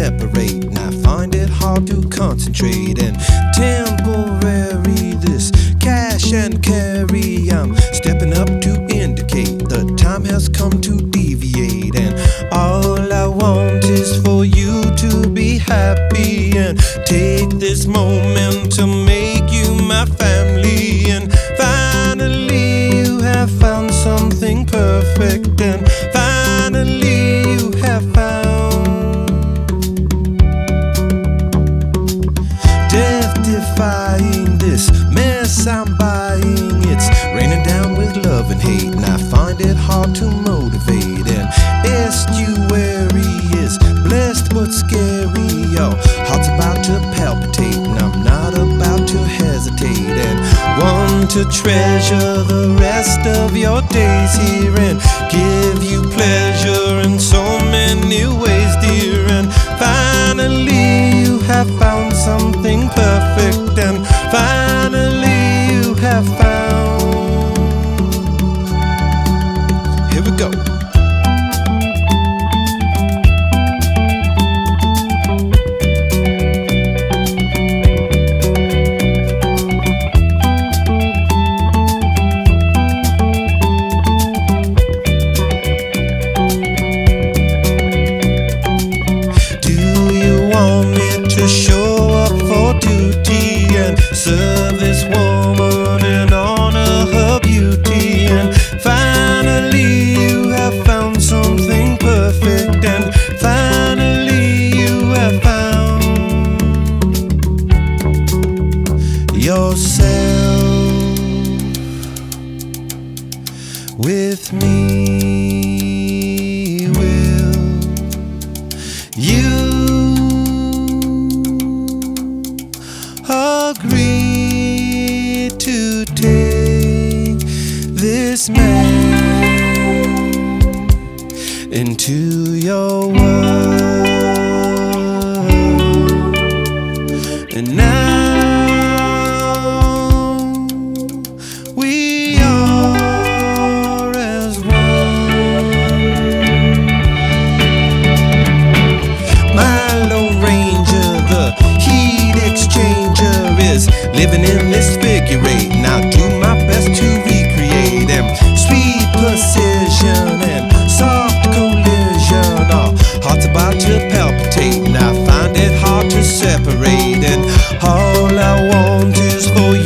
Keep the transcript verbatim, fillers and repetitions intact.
separate, and I find it hard to concentrate. And temporary, this cash and carry, I'm stepping up to indicate the time has come to deviate. And all I want is for you to be happy, and take this moment to make you my family. And finally you have found something perfect, and finally you have found death-defying this mess I'm buying. It's raining down with love and hate, and I find it hard to motivate. And estuary is blessed but scary. Your heart's about to palpitate, and I'm not about to hesitate. And want to treasure the rest of your days here, and give you pleasure in so many ways, dear. And finally you have found something perfect, and finally you have found. Here we go. To show up for duty and serve this woman and honor her beauty. And finally you have found something perfect, and finally you have found yourself with me. Will you agree to take this man into your world? And now we are as one. My Lone Ranger, the heat exchanger, is living in this figure eight, and I'll do my best to recreate them. Sweet precision and soft collision, our hearts about to palpitate, and I find it hard to separate. And all I want is for